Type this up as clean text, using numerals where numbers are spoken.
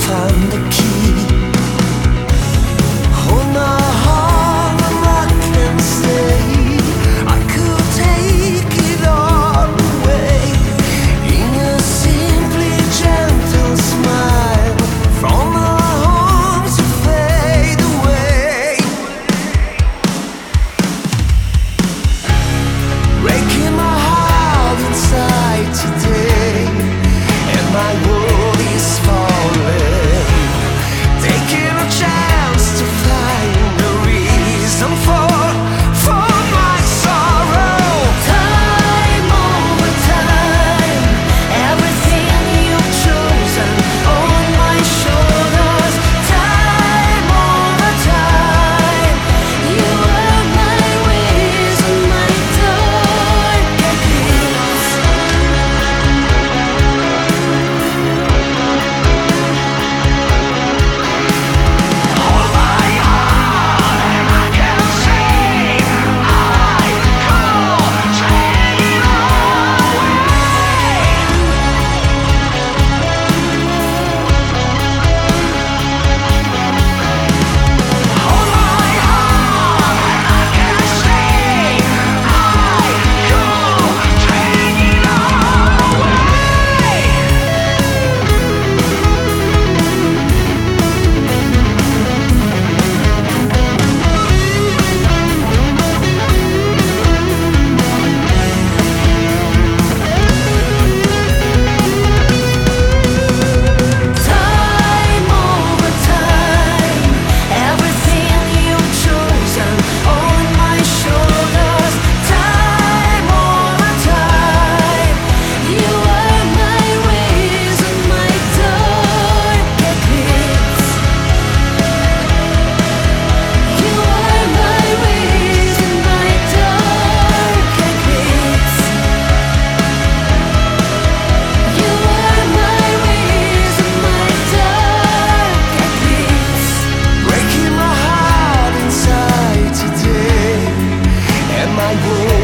found the key. Hold my heart and I can stay. I could take it all away in a simply gentle smile from our homes to fade away. Breaking my heart inside today, and my world is falling. Taking a chance to find a reason for my sorrow. Time over time, everything you've chosen on my shoulders. Time over time, you are my reason, my dark eclipse. Hold my heart and I can say I could take it all away. Hold my heart and I can say I could take it all away. Time over time, everything you've chosen on my shoulders. Time over time, you are my reason, my dark eclipse. You are my reason, my dark eclipse. You are my reason, my dark eclipse. Breaking my heart inside today, and my world